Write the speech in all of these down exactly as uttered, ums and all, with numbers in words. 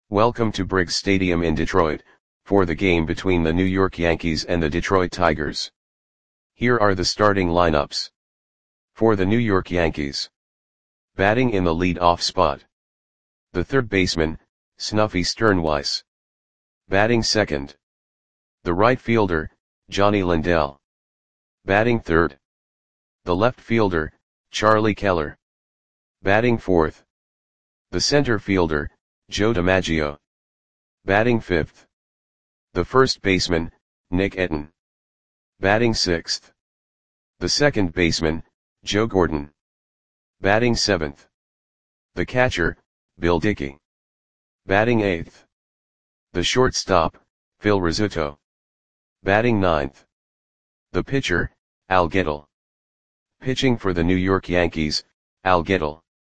Welcome to Briggs Stadium in Detroit, for the game between the New York Yankees and the Detroit Tigers. Here are the starting lineups. For the New York Yankees. Batting in the lead-off spot. The third baseman, Snuffy Sternweiss. Batting second. The right fielder, Johnny Lindell. Batting third. The left fielder, Charlie Keller. Batting fourth. The center fielder, Joe DiMaggio. Batting fifth. The first baseman, Nick Etten. Batting sixth. The second baseman, Joe Gordon. Batting seventh. The catcher, Bill Dickey. Batting eighth. The shortstop, Phil Rizzuto. Batting ninth. The pitcher, Al Gettle. Pitching for the New York Yankees, Al Gettle.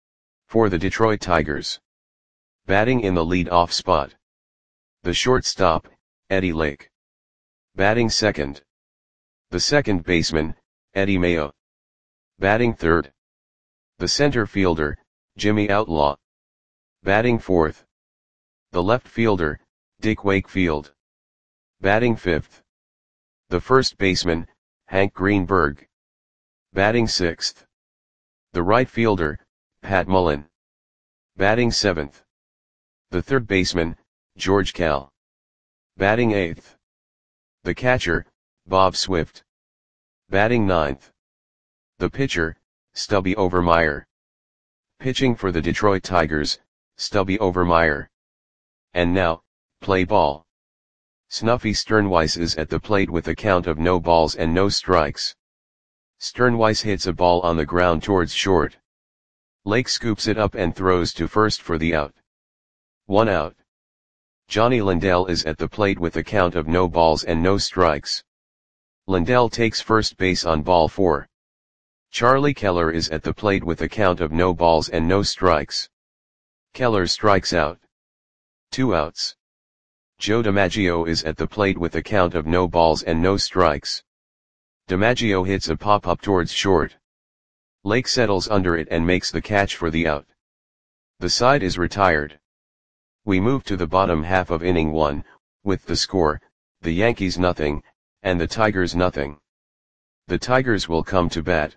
For the Detroit Tigers. Batting in the lead-off spot. The shortstop, Eddie Lake. Batting second. The second baseman, Eddie Mayo. Batting third. The center fielder, Jimmy Outlaw. Batting fourth. The left fielder, Dick Wakefield. Batting fifth. The first baseman, Hank Greenberg. Batting sixth. The right fielder, Pat Mullen. Batting seventh. The third baseman, George Kell. Batting eighth. The catcher, Bob Swift. Batting ninth. The pitcher, Stubby Overmeyer. Pitching for the Detroit Tigers, Stubby Overmeyer. And now, play ball. Snuffy Sternweiss is at the plate with a count of no balls and no strikes. Sternweiss hits a ball on the ground towards short. Lake scoops it up and throws to first for the out. One out. Johnny Lindell is at the plate with a count of no balls and no strikes. Lindell takes first base on ball four. Charlie Keller is at the plate with a count of no balls and no strikes. Keller strikes out. Two outs. Joe DiMaggio is at the plate with a count of no balls and no strikes. DiMaggio hits a pop-up towards short. Lake settles under it and makes the catch for the out. The side is retired. We move to the bottom half of inning one, with the score, the Yankees nothing, and the Tigers nothing. The Tigers will come to bat.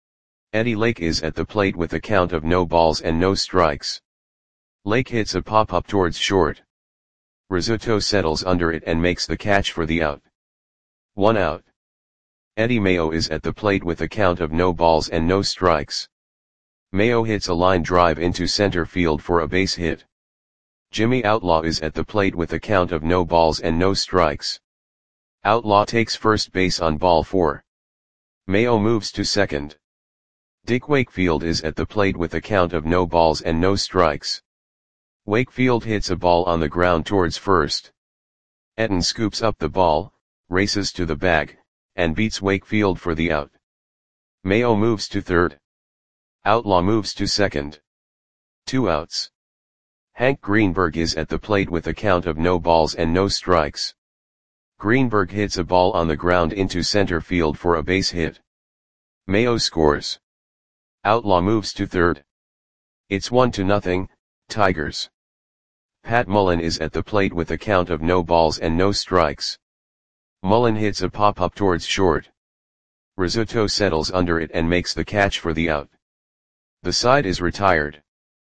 Eddie Lake is at the plate with a count of no balls and no strikes. Lake hits a pop-up towards short. Rizzuto settles under it and makes the catch for the out. One out. Eddie Mayo is at the plate with a count of no balls and no strikes. Mayo hits a line drive into center field for a base hit. Jimmy Outlaw is at the plate with a count of no balls and no strikes. Outlaw takes first base on ball four. Mayo moves to second. Dick Wakefield is at the plate with a count of no balls and no strikes. Wakefield hits a ball on the ground towards first. Etten scoops up the ball, races to the bag, and beats Wakefield for the out. Mayo moves to third. Outlaw moves to second. Two outs. Hank Greenberg is at the plate with a count of no balls and no strikes. Greenberg hits a ball on the ground into center field for a base hit. Mayo scores. Outlaw moves to third. It's one to nothing, Tigers. Pat Mullen is at the plate with a count of no balls and no strikes. Mullen hits a pop-up towards short. Rizzuto settles under it and makes the catch for the out. The side is retired.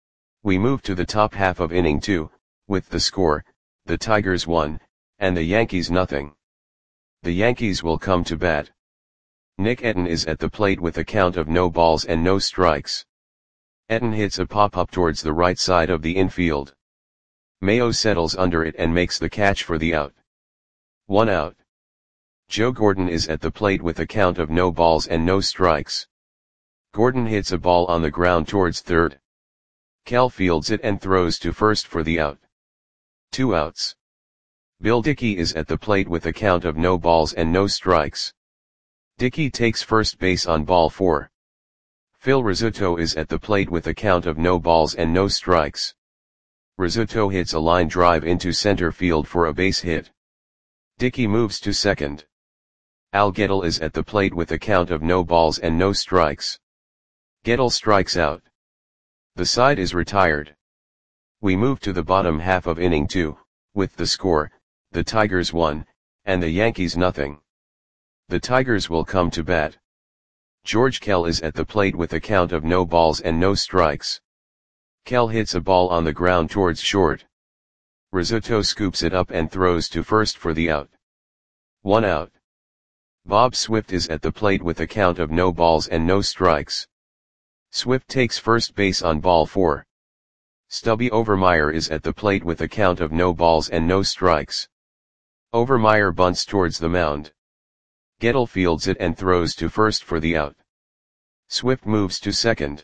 We move to the top half of inning two, with the score, the Tigers one, and the Yankees nothing. The Yankees will come to bat. Nick Etten is at the plate with a count of no balls and no strikes. Etten hits a pop-up towards the right side of the infield. Mayo settles under it and makes the catch for the out. One out. Joe Gordon is at the plate with a count of no balls and no strikes. Gordon hits a ball on the ground towards third. Kell fields it and throws to first for the out. Two outs. Bill Dickey is at the plate with a count of no balls and no strikes. Dickey takes first base on ball four. Phil Rizzuto is at the plate with a count of no balls and no strikes. Rizzuto hits a line drive into center field for a base hit. Dickey moves to second. Al Gettle is at the plate with a count of no balls and no strikes. Gettle strikes out. The side is retired. We move to the bottom half of inning two, with the score, the Tigers one, and the Yankees nothing. The Tigers will come to bat. George Kell is at the plate with a count of no balls and no strikes. Kell hits a ball on the ground towards short. Rizzuto scoops it up and throws to first for the out. One out. Bob Swift is at the plate with a count of no balls and no strikes. Swift takes first base on ball four. Stubby Overmeyer is at the plate with a count of no balls and no strikes. Overmeyer bunts towards the mound. Gettle fields it and throws to first for the out. Swift moves to second.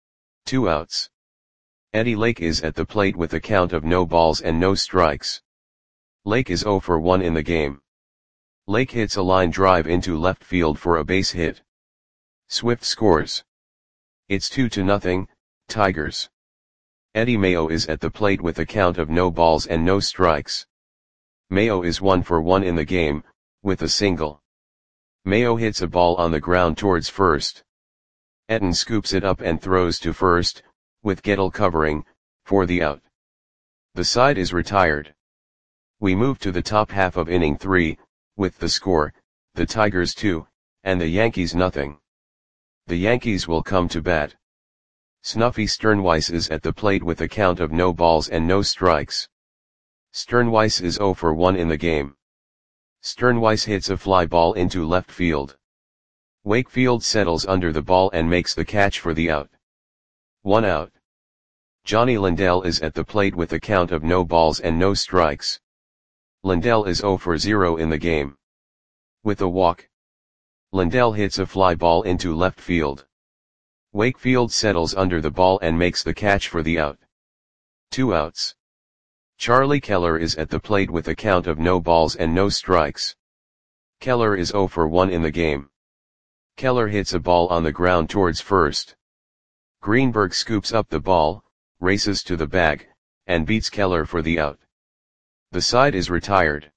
Two outs. Eddie Lake is at the plate with a count of no balls and no strikes. Lake is oh for one in the game. Lake hits a line drive into left field for a base hit. Swift scores. It's two to nothing, Tigers. Eddie Mayo is at the plate with a count of no balls and no strikes. Mayo is one for one in the game, with a single. Mayo hits a ball on the ground towards first. Etten scoops it up and throws to first, with Gettle covering, for the out. The side is retired. We move to the top half of inning three, with the score, the Tigers two, and the Yankees nothing. The Yankees will come to bat. Snuffy Sternweiss is at the plate with a count of no balls and no strikes. Sternweiss is oh for one in the game. Sternweiss hits a fly ball into left field. Wakefield settles under the ball and makes the catch for the out. One out. Johnny Lindell is at the plate with a count of no balls and no strikes. Lindell is oh for zero in the game. With a walk. Lindell hits a fly ball into left field. Wakefield settles under the ball and makes the catch for the out. Two outs. Charlie Keller is at the plate with a count of no balls and no strikes. Keller is oh for one in the game. Keller hits a ball on the ground towards first. Greenberg scoops up the ball, races to the bag, and beats Keller for the out. The side is retired.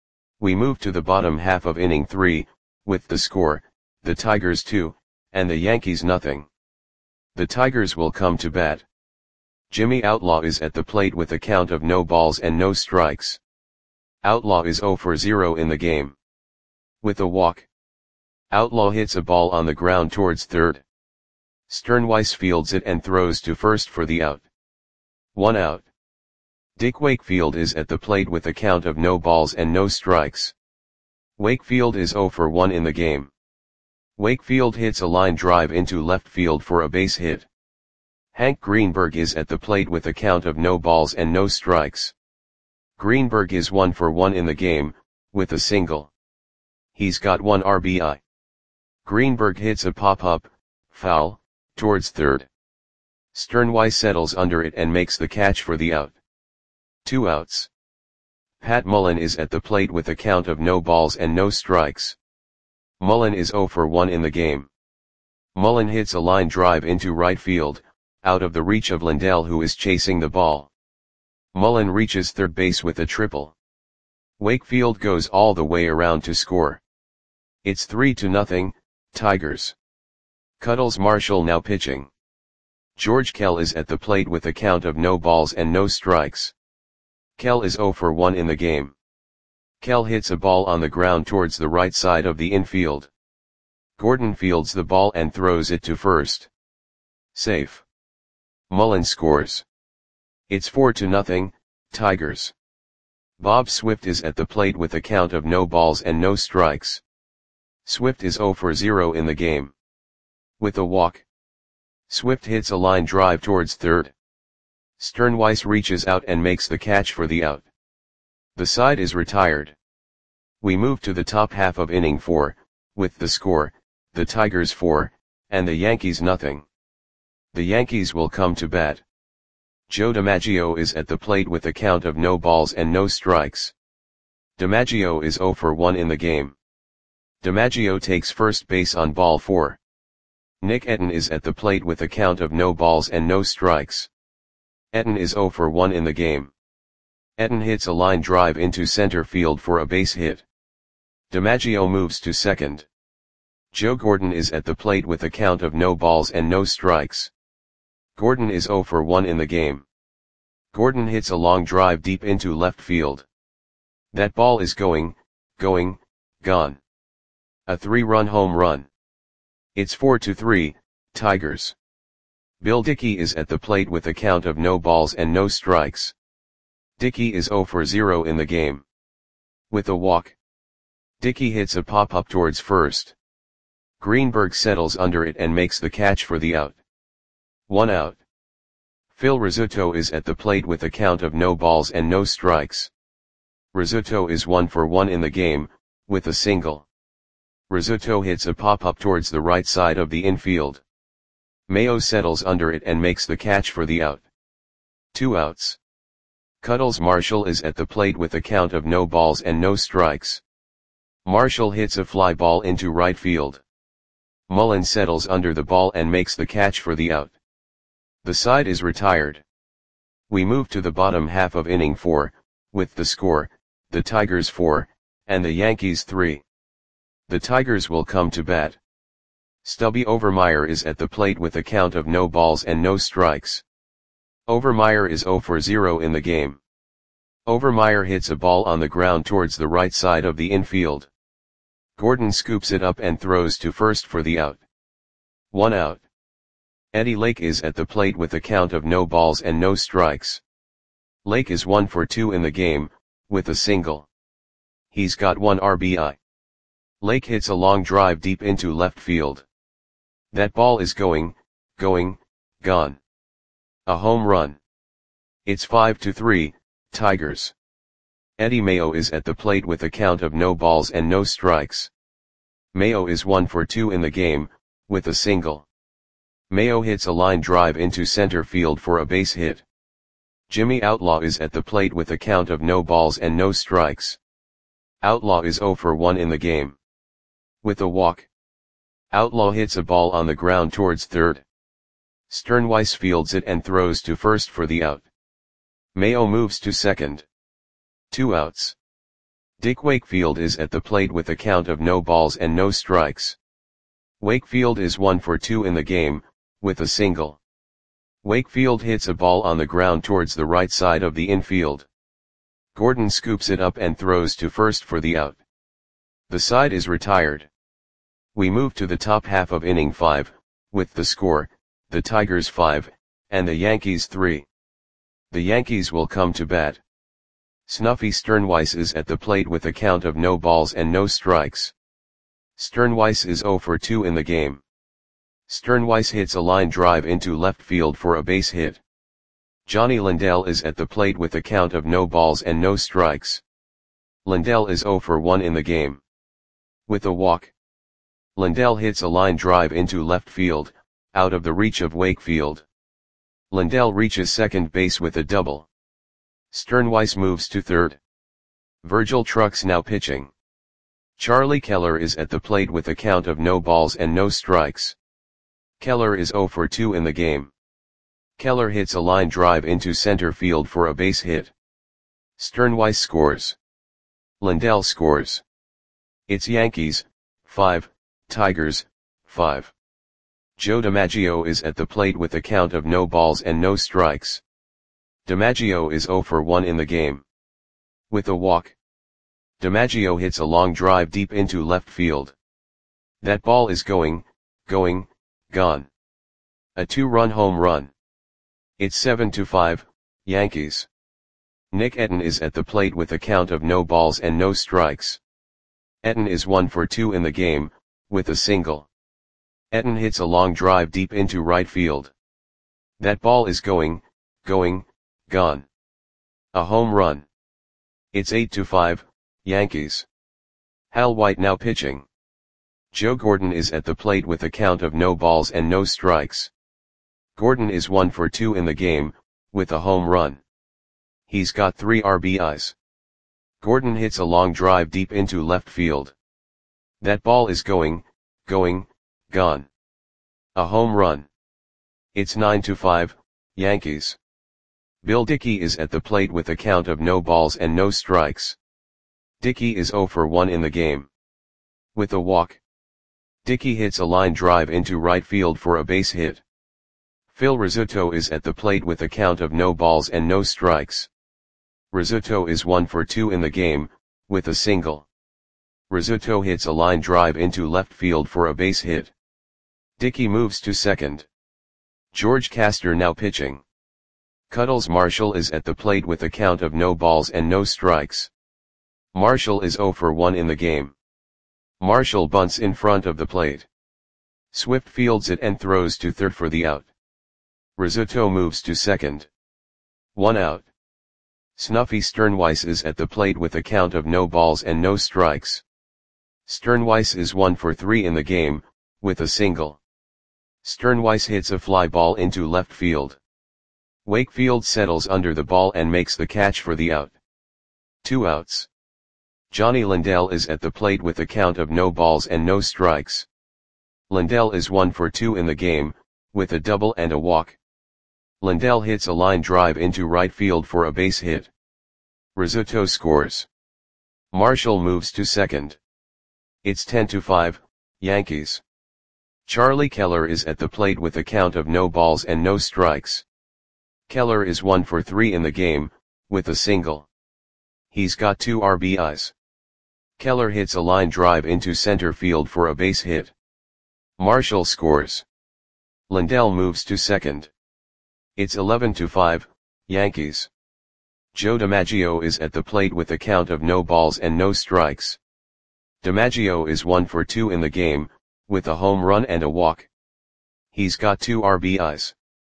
We move to the bottom half of inning three, with the score, the Tigers two, and the Yankees nothing. The Tigers will come to bat. Jimmy Outlaw is at the plate with a count of no balls and no strikes. Outlaw is oh for zero in the game. With a walk. Outlaw hits a ball on the ground towards third. Sternweiss fields it and throws to first for the out. One out. Dick Wakefield is at the plate with a count of no balls and no strikes. Wakefield is oh for one in the game. Wakefield hits a line drive into left field for a base hit. Hank Greenberg is at the plate with a count of no balls and no strikes. Greenberg is one for one in the game, with a single. He's got one R B I. Greenberg hits a pop-up, foul, towards third. Sternweiss settles under it and makes the catch for the out. Two outs. Pat Mullen is at the plate with a count of no balls and no strikes. Mullen is oh for one in the game. Mullen hits a line drive into right field, out of the reach of Lindell who is chasing the ball. Mullen reaches third base with a triple. Wakefield goes all the way around to score. It's three to nothing, Tigers. Cuddles Marshall now pitching. George Kell is at the plate with a count of no balls and no strikes. Kell is oh for one in the game. Kell hits a ball on the ground towards the right side of the infield. Gordon fields the ball and throws it to first. Safe. Mullen scores. It's four to nothing, Tigers. Bob Swift is at the plate with a count of no balls and no strikes. Swift is oh for zero in the game. With a walk. Swift hits a line drive towards third. Sternweiss reaches out and makes the catch for the out. The side is retired. We move to the top half of inning four, with the score, the Tigers four, and the Yankees nothing. The Yankees will come to bat. Joe DiMaggio is at the plate with a count of no balls and no strikes. DiMaggio is oh for one in the game. DiMaggio takes first base on ball four. Nick Etten is at the plate with a count of no balls and no strikes. Etten is oh for one in the game. Etten hits a line drive into center field for a base hit. DiMaggio moves to second. Joe Gordon is at the plate with a count of no balls and no strikes. Gordon is oh for one in the game. Gordon hits a long drive deep into left field. That ball is going, going, gone. A three-run home run. It's four to three, Tigers. Bill Dickey is at the plate with a count of no balls and no strikes. Dickey is zero for zero in the game. With a walk, Dickey hits a pop-up towards first. Greenberg settles under it and makes the catch for the out. One out. Phil Rizzuto is at the plate with a count of no balls and no strikes. Rizzuto is one for one in the game, with a single. Rizzuto hits a pop-up towards the right side of the infield. Mayo settles under it and makes the catch for the out. Two outs. Cuddles Marshall is at the plate with a count of no balls and no strikes. Marshall hits a fly ball into right field. Mullen settles under the ball and makes the catch for the out. The side is retired. We move to the bottom half of inning four, with the score, the Tigers four, and the Yankees three. The Tigers will come to bat. Stubby Overmeyer is at the plate with a count of no balls and no strikes. Overmeyer is zero for zero in the game. Overmeyer hits a ball on the ground towards the right side of the infield. Gordon scoops it up and throws to first for the out. One out. Eddie Lake is at the plate with a count of no balls and no strikes. Lake is one for two in the game, with a single. He's got one R B I. Lake hits a long drive deep into left field. That ball is going, going, gone. A home run. It's five to three, Tigers. Eddie Mayo is at the plate with a count of no balls and no strikes. Mayo is one for two in the game, with a single. Mayo hits a line drive into center field for a base hit. Jimmy Outlaw is at the plate with a count of no balls and no strikes. Outlaw is zero for one in the game. With a walk, Outlaw hits a ball on the ground towards third. Sternweiss fields it and throws to first for the out. Mayo moves to second. Two outs. Dick Wakefield is at the plate with a count of no balls and no strikes. Wakefield is one for two in the game, with a single. Wakefield hits a ball on the ground towards the right side of the infield. Gordon scoops it up and throws to first for the out. The side is retired. We move to the top half of inning five, with the score, the Tigers five, and the Yankees three. The Yankees will come to bat. Snuffy Sternweiss is at the plate with a count of no balls and no strikes. Sternweiss is zero for two in the game. Sternweiss hits a line drive into left field for a base hit. Johnny Lindell is at the plate with a count of no balls and no strikes. Lindell is zero for one in the game. With a walk, Lindell hits a line drive into left field, out of the reach of Wakefield. Lindell reaches second base with a double. Sternweiss moves to third. Virgil Trucks now pitching. Charlie Keller is at the plate with a count of no balls and no strikes. Keller is zero for two in the game. Keller hits a line drive into center field for a base hit. Sternweiss scores. Lindell scores. It's Yankees, five, Tigers, five. Joe DiMaggio is at the plate with a count of no balls and no strikes. DiMaggio is zero for one in the game. With a walk, DiMaggio hits a long drive deep into left field. That ball is going, going, gone. A two-run home run. It's seven to five, Yankees. Nick Etten is at the plate with a count of no balls and no strikes. Etten is one for two in the game, with a single. Etten hits a long drive deep into right field. That ball is going, going, gone. A home run. It's eight to five, Yankees. Hal White now pitching. Joe Gordon is at the plate with a count of no balls and no strikes. Gordon is one for two in the game, with a home run. He's got three R B Is. Gordon hits a long drive deep into left field. That ball is going, going, gone. A home run. It's nine to five, Yankees. Bill Dickey is at the plate with a count of no balls and no strikes. Dickey is zero for one in the game. With a walk, Dickey hits a line drive into right field for a base hit. Phil Rizzuto is at the plate with a count of no balls and no strikes. Rizzuto is one for two in the game, with a single. Rizzuto hits a line drive into left field for a base hit. Dickey moves to second. George Castor now pitching. Cuddles Marshall is at the plate with a count of no balls and no strikes. Marshall is zero for one in the game. Marshall bunts in front of the plate. Swift fields it and throws to third for the out. Rizzuto moves to second. One out. Snuffy Sternweiss is at the plate with a count of no balls and no strikes. Sternweiss is one for three in the game, with a single. Sternweiss hits a fly ball into left field. Wakefield settles under the ball and makes the catch for the out. Two outs. Johnny Lindell is at the plate with a count of no balls and no strikes. Lindell is one for two in the game, with a double and a walk. Lindell hits a line drive into right field for a base hit. Rizzuto scores. Marshall moves to second. It's ten to five, Yankees. Charlie Keller is at the plate with a count of no balls and no strikes. Keller is one for three in the game, with a single. He's got two R B Is. Keller hits a line drive into center field for a base hit. Marshall scores. Lindell moves to second. It's eleven to five, Yankees. Joe DiMaggio is at the plate with a count of no balls and no strikes. DiMaggio is one for two in the game, with a home run and a walk. He's got two R B Is.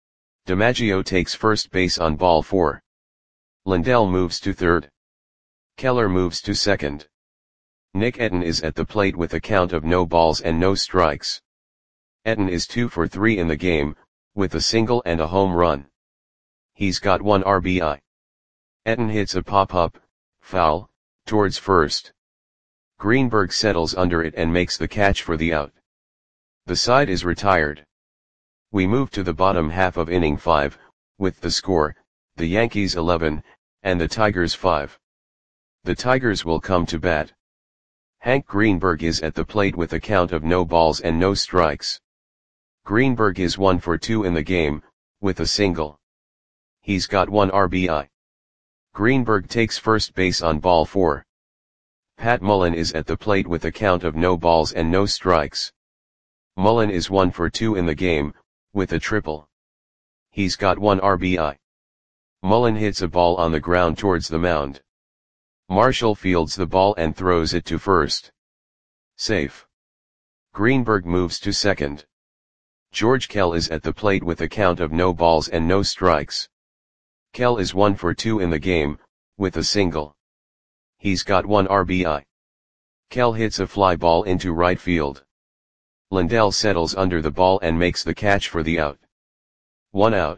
DiMaggio takes first base on ball four. Lindell moves to third. Keller moves to second. Nick Etten is at the plate with a count of no balls and no strikes. Etten is two for three in the game, with a single and a home run. He's got one R B I. Etten hits a pop-up, foul, towards first. Greenberg settles under it and makes the catch for the out. The side is retired. We move to the bottom half of inning five, with the score, the Yankees eleven, and the Tigers five. The Tigers will come to bat. Hank Greenberg is at the plate with a count of no balls and no strikes. Greenberg is one for two in the game, with a single. He's got one R B I. Greenberg takes first base on ball four. Pat Mullen is at the plate with a count of no balls and no strikes. Mullen is one for two in the game, with a triple. He's got one R B I. Mullen hits a ball on the ground towards the mound. Marshall fields the ball and throws it to first. Safe. Greenberg moves to second. George Kell is at the plate with a count of no balls and no strikes. Kell is one for two in the game, with a single. He's got one R B I. Kell hits a fly ball into right field. Lindell settles under the ball and makes the catch for the out. One out.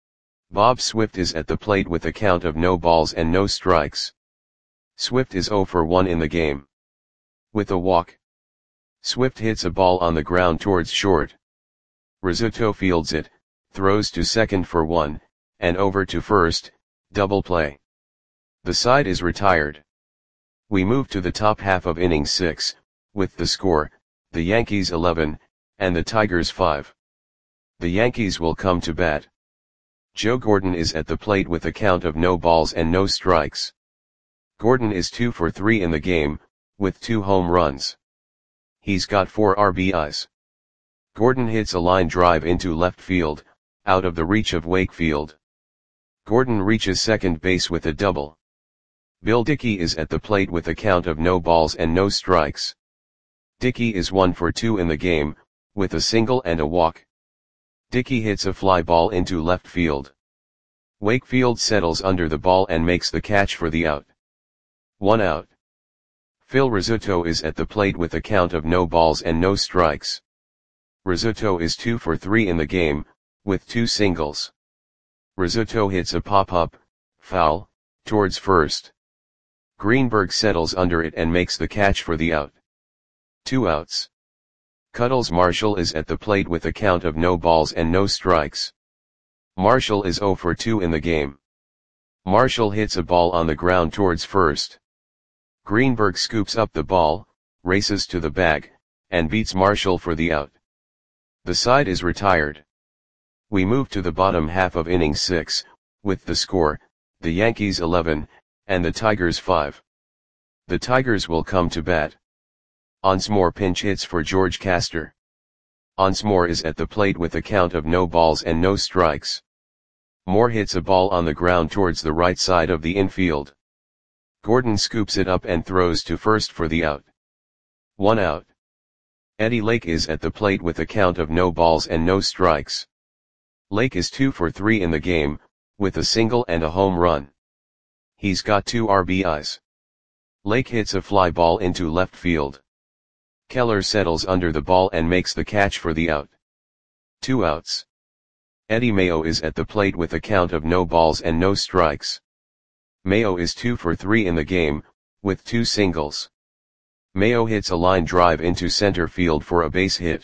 Bob Swift is at the plate with a count of no balls and no strikes. Swift is zero for one in the game. With a walk. Swift hits a ball on the ground towards short. Rizzuto fields it, throws to second for one, and over to first, double play. The side is retired. We move to the top half of inning six, with the score, the Yankees eleven, and the Tigers five. The Yankees will come to bat. Joe Gordon is at the plate with a count of no balls and no strikes. Gordon is two for three in the game, with two home runs. He's got four R B Is. Gordon hits a line drive into left field, out of the reach of Wakefield. Gordon reaches second base with a double. Bill Dickey is at the plate with a count of no balls and no strikes. Dickey is one for two in the game, with a single and a walk. Dickey hits a fly ball into left field. Wakefield settles under the ball and makes the catch for the out. One out. Phil Rizzuto is at the plate with a count of no balls and no strikes. Rizzuto is two for three in the game, with two singles. Rizzuto hits a pop-up, foul, towards first. Greenberg settles under it and makes the catch for the out. Two outs. Cuddles Marshall is at the plate with a count of no balls and no strikes. Marshall is zero for two in the game. Marshall hits a ball on the ground towards first. Greenberg scoops up the ball, races to the bag, and beats Marshall for the out. The side is retired. We move to the bottom half of inning six, with the score, the Yankees eleven, and the Tigers five. The Tigers will come to bat. Onsmore pinch hits for George Castor. Onsmore is at the plate with a count of no balls and no strikes. Moore hits a ball on the ground towards the right side of the infield. Gordon scoops it up and throws to first for the out. One out. Eddie Lake is at the plate with a count of no balls and no strikes. Lake is two for three in the game, with a single and a home run. He's got two R B Is. Lake hits a fly ball into left field. Keller settles under the ball and makes the catch for the out. Two outs. Eddie Mayo is at the plate with a count of no balls and no strikes. Mayo is two for three in the game, with two singles. Mayo hits a line drive into center field for a base hit.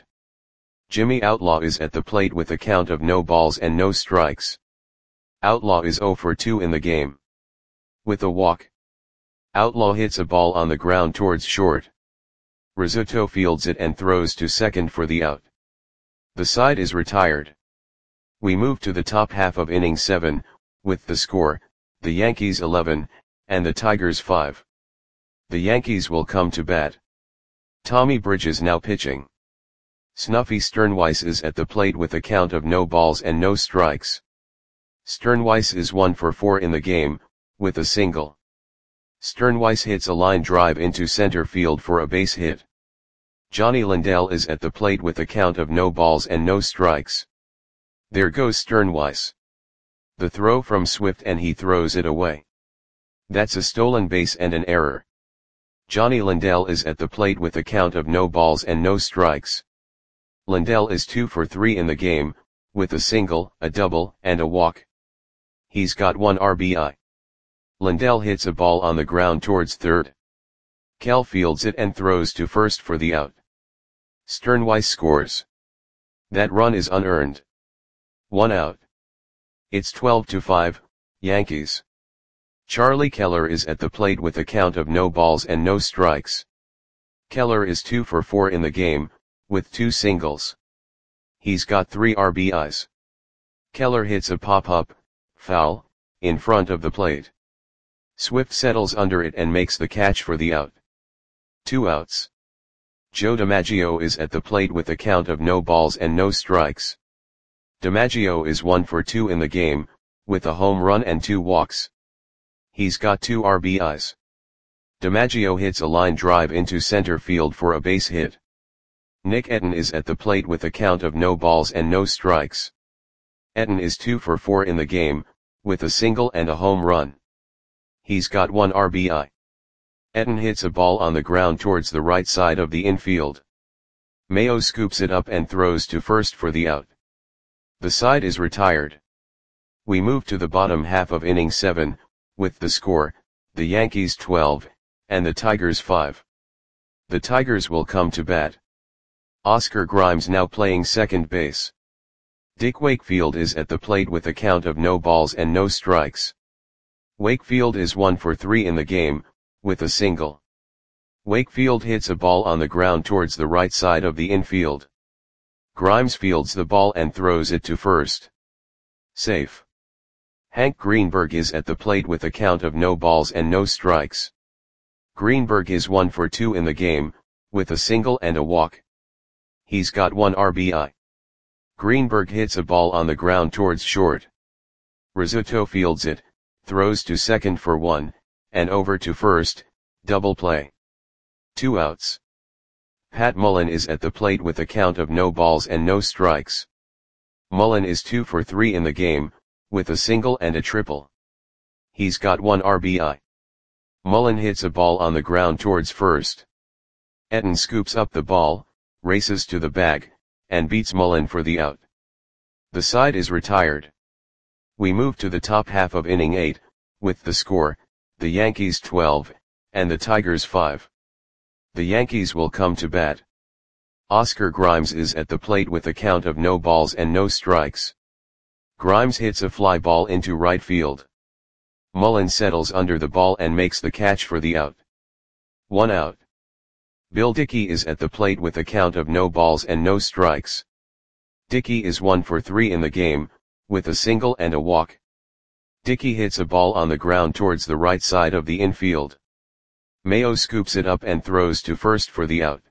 Jimmy Outlaw is at the plate with a count of no balls and no strikes. Outlaw is zero for two in the game. With a walk. Outlaw hits a ball on the ground towards short. Rizzuto fields it and throws to second for the out. The side is retired. We move to the top half of inning seven, with the score, the Yankees eleven, and the Tigers five. The Yankees will come to bat. Tommy Bridges now pitching. Snuffy Sternweiss is at the plate with a count of no balls and no strikes. Sternweiss is one for four in the game, with a single. Sternweiss hits a line drive into center field for a base hit. Johnny Lindell is at the plate with a count of no balls and no strikes. There goes Sternweiss. The throw from Swift and he throws it away. That's a stolen base and an error. Johnny Lindell is at the plate with a count of no balls and no strikes. Lindell is two for three in the game, with a single, a double, and a walk. He's got one R B I. Lindell hits a ball on the ground towards third. Kell fields it and throws to first for the out. Sternweiss scores. That run is unearned. One out. It's twelve to five, Yankees. Charlie Keller is at the plate with a count of no balls and no strikes. Keller is two for four in the game, with two singles. He's got three R B Is. Keller hits a pop-up, foul, in front of the plate. Swift settles under it and makes the catch for the out. Two outs. Joe DiMaggio is at the plate with a count of no balls and no strikes. DiMaggio is one for two in the game, with a home run and two walks. He's got two R B Is. DiMaggio hits a line drive into center field for a base hit. Nick Etten is at the plate with a count of no balls and no strikes. Etten is two for four in the game, with a single and a home run. He's got one R B I. Etten hits a ball on the ground towards the right side of the infield. Mayo scoops it up and throws to first for the out. The side is retired. We move to the bottom half of inning seven, with the score, the Yankees twelve, and the Tigers five. The Tigers will come to bat. Oscar Grimes now playing second base. Dick Wakefield is at the plate with a count of no balls and no strikes. Wakefield is one for three in the game, with a single. Wakefield hits a ball on the ground towards the right side of the infield. Grimes fields the ball and throws it to first. Safe. Hank Greenberg is at the plate with a count of no balls and no strikes. Greenberg is one for two in the game, with a single and a walk. He's got one R B I. Greenberg hits a ball on the ground towards short. Rizzuto fields it, throws to second for one, and over to first, double play. Two outs. Pat Mullen is at the plate with a count of no balls and no strikes. Mullen is two for three in the game, with a single and a triple. He's got one R B I. Mullen hits a ball on the ground towards first. Etten scoops up the ball, races to the bag, and beats Mullen for the out. The side is retired. We move to the top half of inning eight, with the score, the Yankees twelve, and the Tigers five. The Yankees will come to bat. Oscar Grimes is at the plate with a count of no balls and no strikes. Grimes hits a fly ball into right field. Mullen settles under the ball and makes the catch for the out. One out. Bill Dickey is at the plate with a count of no balls and no strikes. Dickey is one for three in the game, with a single and a walk. Dickey hits a ball on the ground towards the right side of the infield. Mayo scoops it up and throws to first for the out.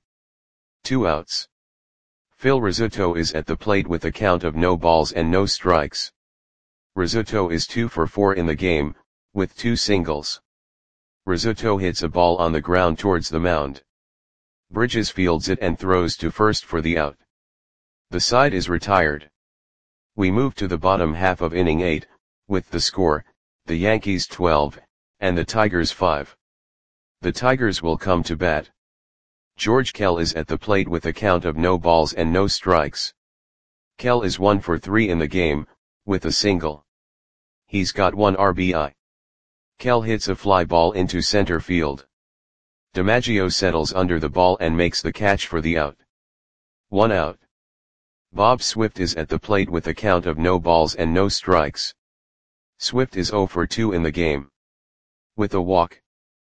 Two outs. Phil Rizzuto is at the plate with a count of no balls and no strikes. Rizzuto is two for four in the game, with two singles. Rizzuto hits a ball on the ground towards the mound. Bridges fields it and throws to first for the out. The side is retired. We move to the bottom half of inning eight, with the score, the Yankees twelve, and the Tigers five. The Tigers will come to bat. George Kell is at the plate with a count of no balls and no strikes. Kell is one for three in the game, with a single. He's got one R B I. Kell hits a fly ball into center field. DiMaggio settles under the ball and makes the catch for the out. One out. Bob Swift is at the plate with a count of no balls and no strikes. Swift is zero for two in the game. With a walk.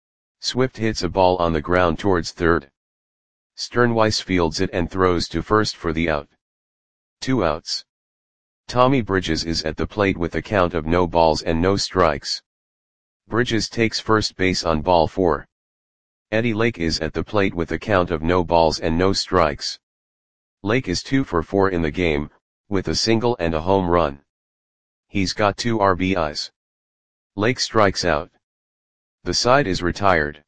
Swift hits a ball on the ground towards third. Sternweiss fields it and throws to first for the out. Two outs. Tommy Bridges is at the plate with a count of no balls and no strikes. Bridges takes first base on ball four. Eddie Lake is at the plate with a count of no balls and no strikes. Lake is two for four in the game, with a single and a home run. He's got two R B Is. Lake strikes out. The side is retired.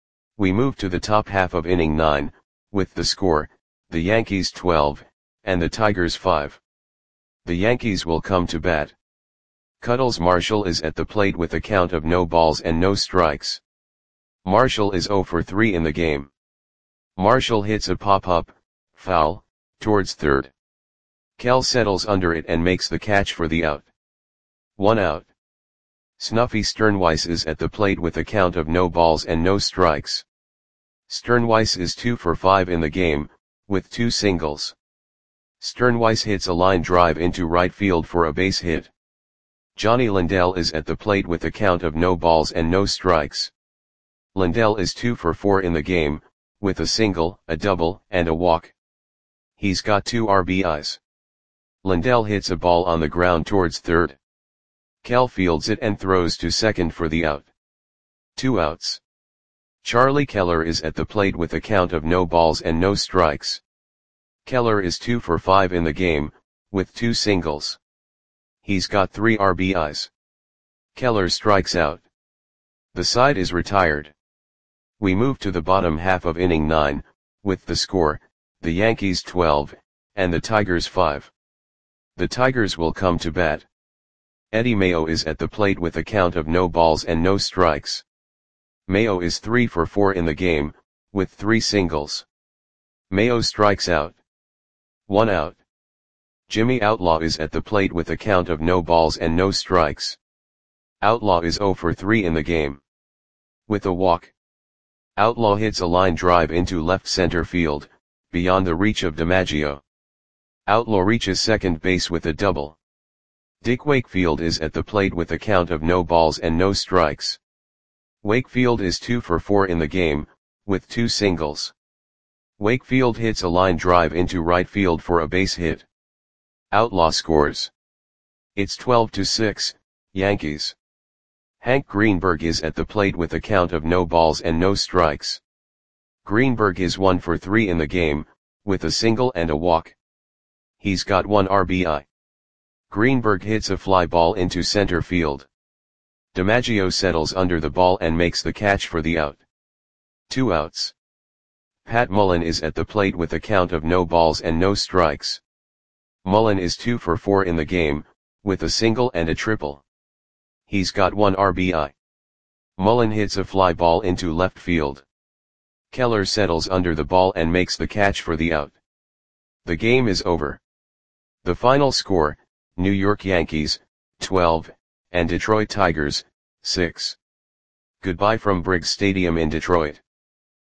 We move to the top half of inning nine, with the score, the Yankees twelve, and the Tigers five. The Yankees will come to bat. Cuddles Marshall is at the plate with a count of no balls and no strikes. Marshall is zero for three in the game. Marshall hits a pop-up, foul, towards third. Kell settles under it and makes the catch for the out. One out. Snuffy Sternweiss is at the plate with a count of no balls and no strikes. Sternweiss is two for five in the game, with two singles. Sternweiss hits a line drive into right field for a base hit. Johnny Lindell is at the plate with a count of no balls and no strikes. Lindell is two for four in the game, with a single, a double, and a walk. He's got two R B Is. Lindell hits a ball on the ground towards third. Kell fields it and throws to second for the out. Two outs. Charlie Keller is at the plate with a count of no balls and no strikes. Keller is two for five in the game, with two singles. He's got three R B Is. Keller strikes out. The side is retired. We move to the bottom half of inning nine, with the score, the Yankees twelve, and the Tigers five. The Tigers will come to bat. Eddie Mayo is at the plate with a count of no balls and no strikes. Mayo is three for four in the game, with three singles. Mayo strikes out. One out. Jimmy Outlaw is at the plate with a count of no balls and no strikes. Outlaw is zero for three in the game. With a walk. Outlaw hits a line drive into left center field, beyond the reach of DiMaggio. Outlaw reaches second base with a double. Dick Wakefield is at the plate with a count of no balls and no strikes. Wakefield is two for four in the game, with two singles. Wakefield hits a line drive into right field for a base hit. Outlaw scores. It's twelve to six, Yankees. Hank Greenberg is at the plate with a count of no balls and no strikes. Greenberg is one for three in the game, with a single and a walk. He's got one R B I. Greenberg hits a fly ball into center field. DiMaggio settles under the ball and makes the catch for the out. Two outs. Pat Mullen is at the plate with a count of no balls and no strikes. Mullen is two for four in the game, with a single and a triple. He's got one R B I. Mullen hits a fly ball into left field. Keller settles under the ball and makes the catch for the out. The game is over. The final score, New York Yankees, twelve, and Detroit Tigers, six. Goodbye from Briggs Stadium in Detroit.